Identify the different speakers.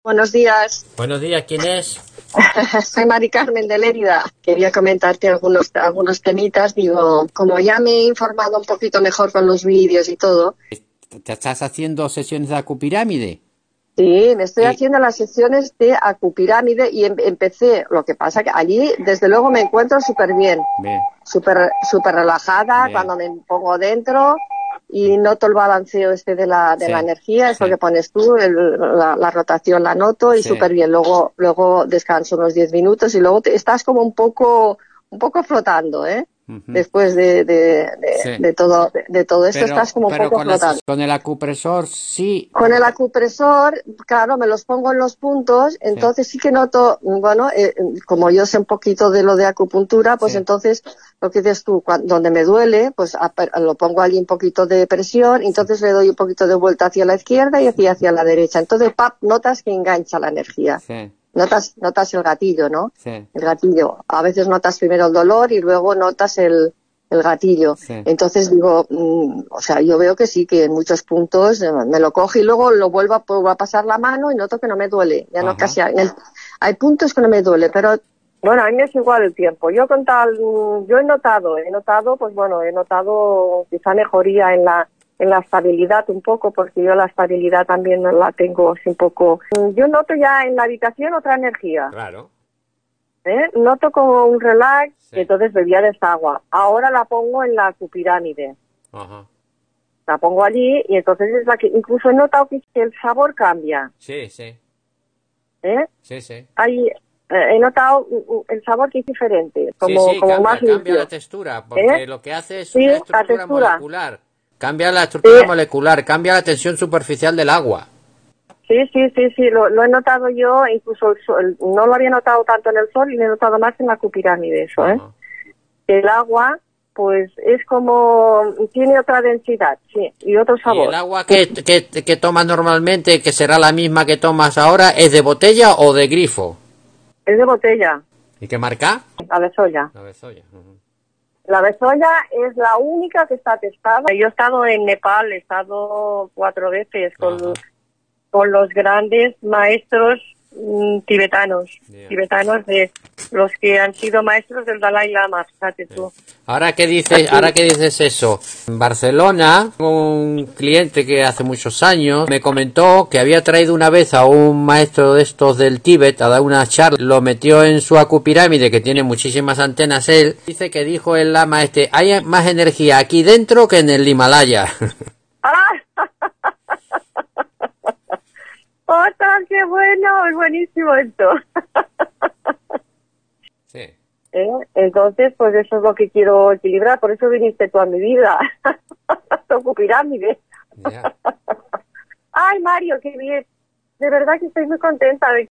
Speaker 1: Buenos días,
Speaker 2: Buenos días, ¿quién es?
Speaker 1: soy Mari Carmen de Lérida. Quería comentarte algunos temitas. Digo, como ya me he informado un poquito mejor con los vídeos y todo,
Speaker 2: ¿Te estás haciendo sesiones de acupirámide?
Speaker 1: sí, me estoy
Speaker 2: Y,
Speaker 1: haciendo las sesiones de acupirámide y empecé. Lo que pasa que allí, desde luego, me encuentro súper bien,
Speaker 2: bien,
Speaker 1: súper relajada
Speaker 2: bien,
Speaker 1: cuando me pongo dentro y noto el balanceo de la
Speaker 2: sí,
Speaker 1: energía, eso
Speaker 2: sí,
Speaker 1: que pones tú, la rotación la noto y
Speaker 2: sí,
Speaker 1: súper bien. Luego descanso unos 10 minutos y luego estás como un poco flotando, ¿eh?
Speaker 2: ujú,
Speaker 1: Después
Speaker 2: sí.
Speaker 1: de todo esto estás
Speaker 2: Pero,
Speaker 1: como un
Speaker 2: pero
Speaker 1: poco
Speaker 2: con la
Speaker 1: flotando.
Speaker 2: con el acupresor sí,
Speaker 1: Con el acupresor, claro, me los pongo en los puntos,
Speaker 2: sí,
Speaker 1: entonces sí que noto, bueno, como yo sé un poquito de lo de acupuntura, pues
Speaker 2: sí,
Speaker 1: entonces lo que dices tú, donde me duele, pues lo pongo allí un poquito de presión,
Speaker 2: sí,
Speaker 1: entonces le doy un poquito de vuelta hacia la izquierda y hacia la derecha. Entonces, notas que engancha la energía.
Speaker 2: sí,
Speaker 1: Notas el gatillo, ¿no?
Speaker 2: sí,
Speaker 1: El gatillo. A veces notas primero el dolor y luego notas el gatillo.
Speaker 2: sí,
Speaker 1: Entonces digo, o sea, yo veo que sí, que en muchos puntos me lo coge y luego lo vuelvo a pasar la mano y noto que no me duele. Ya no
Speaker 2: ajá,
Speaker 1: casi hay puntos que no me duele, pero bueno, a mí me es igual el tiempo. Yo con tal, yo he notado quizá mejoría en la estabilidad un poco, porque yo la estabilidad también la tengo así un poco. Yo noto ya en la habitación otra energía.
Speaker 2: claro,
Speaker 1: Noto como un relax, y
Speaker 2: sí,
Speaker 1: entonces bebía de esta agua. Ahora la pongo en la cupirámide.
Speaker 2: ajá,
Speaker 1: La pongo allí y entonces es la que incluso he notado que el sabor cambia.
Speaker 2: sí, sí,
Speaker 1: ¿Eh?
Speaker 2: sí, sí.
Speaker 1: He notado el sabor que es diferente,
Speaker 2: Sí,
Speaker 1: como,
Speaker 2: sí,
Speaker 1: como más
Speaker 2: cambia la
Speaker 1: limpio.
Speaker 2: textura,
Speaker 1: ¿Eh?
Speaker 2: porque lo que hace es
Speaker 1: Sí,
Speaker 2: una
Speaker 1: la
Speaker 2: estructura
Speaker 1: textura.
Speaker 2: molecular. Cambia la
Speaker 1: Sí,
Speaker 2: estructura molecular, cambia la tensión superficial del agua.
Speaker 1: sí, lo he notado yo, incluso no lo había notado tanto en el sol y lo he notado más en la cupirámide, eso, ¿eh?
Speaker 2: Ajá.
Speaker 1: El agua, pues es como, tiene otra densidad, sí, y otro
Speaker 2: ¿Y el
Speaker 1: sabor.
Speaker 2: agua que tomas normalmente, que será la misma que tomas ahora, es de botella o de grifo?
Speaker 1: Es de botella,
Speaker 2: ¿Y qué marca?
Speaker 1: la Bezoya.
Speaker 2: La Bezoya. Ujú.
Speaker 1: La Bezoya es la única que está testada. Yo he estado en Nepal, he estado 4 veces con,
Speaker 2: Ajá.
Speaker 1: con los grandes maestros
Speaker 2: Ya.
Speaker 1: tibetanos de los que han sido maestros del Dalai Lama, fíjate
Speaker 2: Sí.
Speaker 1: tú.
Speaker 2: Ahora
Speaker 1: Aquí,
Speaker 2: que dices eso, en Barcelona, un cliente que hace muchos años me comentó que había traído una vez a un maestro de estos del Tíbet a dar una charla, lo metió en su acupirámide que tiene muchísimas antenas él, dice que dijo el lama este, hay más energía aquí dentro que en el Himalaya.
Speaker 1: ¡ah! ¡Ostras, qué bueno! Es buenísimo esto.
Speaker 2: Sí,
Speaker 1: Entonces, pues eso es lo que quiero equilibrar. Por eso viniste tú a mi vida. Tu pirámide.
Speaker 2: ya.
Speaker 1: Ay, Mario, qué bien. De verdad que estoy muy contenta de